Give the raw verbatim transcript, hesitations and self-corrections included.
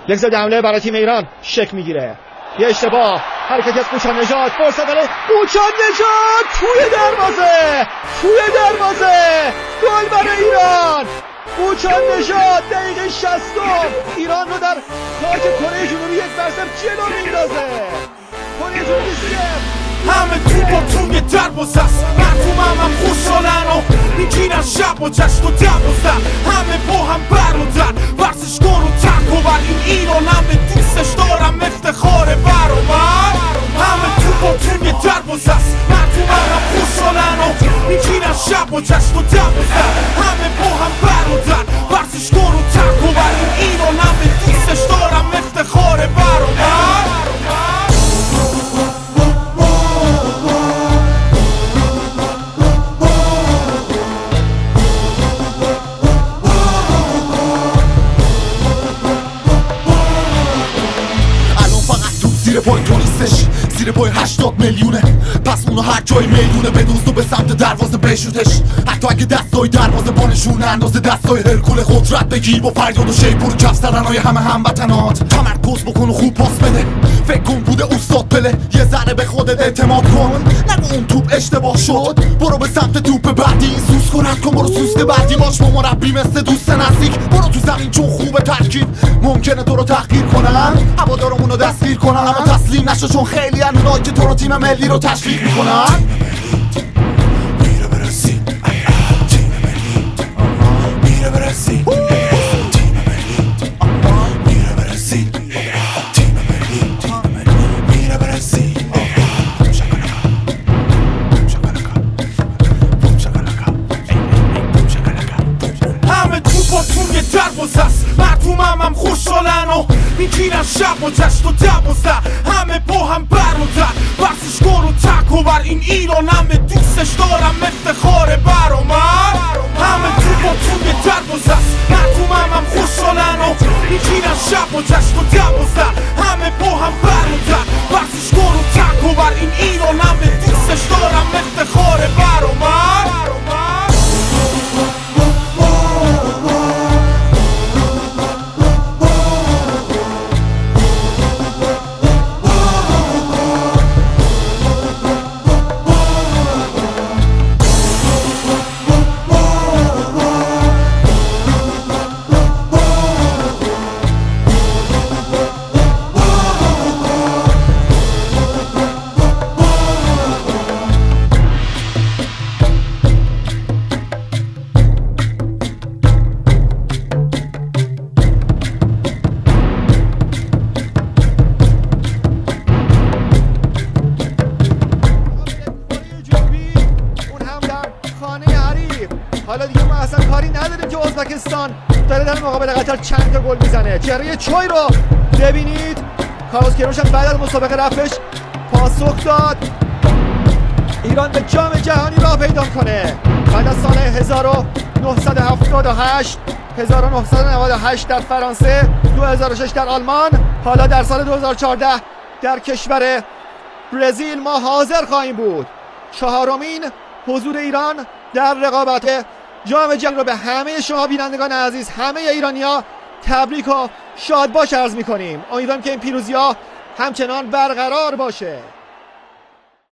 یک زد حمله برای تیم ایران شک میگیره، یه اشتباه، حرکتی از قوچان نژاد، فرصت برای قوچان نژاد توی دروازه، توی دروازه، گل برای ایران. قوچان نژاد دقیقه شصتم ایران رو در خاک کره جنوبی یک بر صفر جلو میندازه. کره جنوبی صفر. همه توپا توی دروازه است، مردمم هم خوشحالن و میگیرن شب و جشن و دوازده. همه با هم برادر، ورزشکار و تکاور، این ایران همه دوستش دارم، افتخار برابر. همه توپا توی دروازه است، مردمم هم خوشحالن و میگیرن شب و جشن و دوازده. همه با هم برادر، ورزشکار و تکاور، این ایران همه دوستش دارم، افتخار برابر. زیر پای تو نیستش، زیر پای هشتاد میلیونه، پس اونو هر جای میلیونه بدوز تو به سمت دروازه بشوتش. حتی اگه دستای دروازه بانشون اندازه دستای هرکول قدرت بگیر، با فریاد و شیپور کف زدنهای همه هموطنات تمرکز بکن و خوب پاس بده، فکر کن بوده استاد پله، یه ذره به خودت اعتماد کن، نگو اون توپ اشتباه شد، برو به سمت توپ بعدی، سوس کن کن، برو سوست بعدی باش با مربی مثل دوست نزدیک، برو تو زمین چون خوبه ترکیب ممکنه تو رو تحقیر کنن، هوادارمون رو دستگیر کنن، اما تسلیم نشو چون خیلی ان اونایی که تو رو تیم ملی رو تشویق میکنن. میره برسی تیم ملی، میره برسی تیم ملی، میره برسی تیم ملی، میره برسی. همه توپا توی دروازه است، مردمم هم خوشحالن و میگیرن شب و جشن و دوازده. همه با هم برادر، ورزشکار و تکاور، این ایران همه دوستش دارم، افتخار برامر. همه توپا توی دروازه است، مردمم هم خوشحالن و میگیرن شب و جشن و دوازده. همه با هم برادر، ورزشکار و تکاور، این ایران همه دوستش دارم، افتخار برامر. حالا دیگه ما اصلا کاری نداریم که ازبکستان داره در مقابل قطر چند تا گل میزنه. چهره چوی رو ببینید، کارلوس کیروش هم بعد از مسابقه رفتش پاسخ داد ایران به جام جهانی راه پیدا کنه. بعد از سال هزار و نهصد و هفتاد و هشت، هزار و نهصد و نود و هشت در فرانسه، دو هزار و شش در آلمان، حالا در سال دو هزار و چهارده در کشور برزیل ما حاضر خواهیم بود. چهارمین حضور ایران در رقابت جام جهانی رو به همه شما بینندگان عزیز، همه ایرانی‌ها تبریک و شادباش عرض می‌کنیم. امیدوارم که این پیروزی‌ها همچنان برقرار باشه.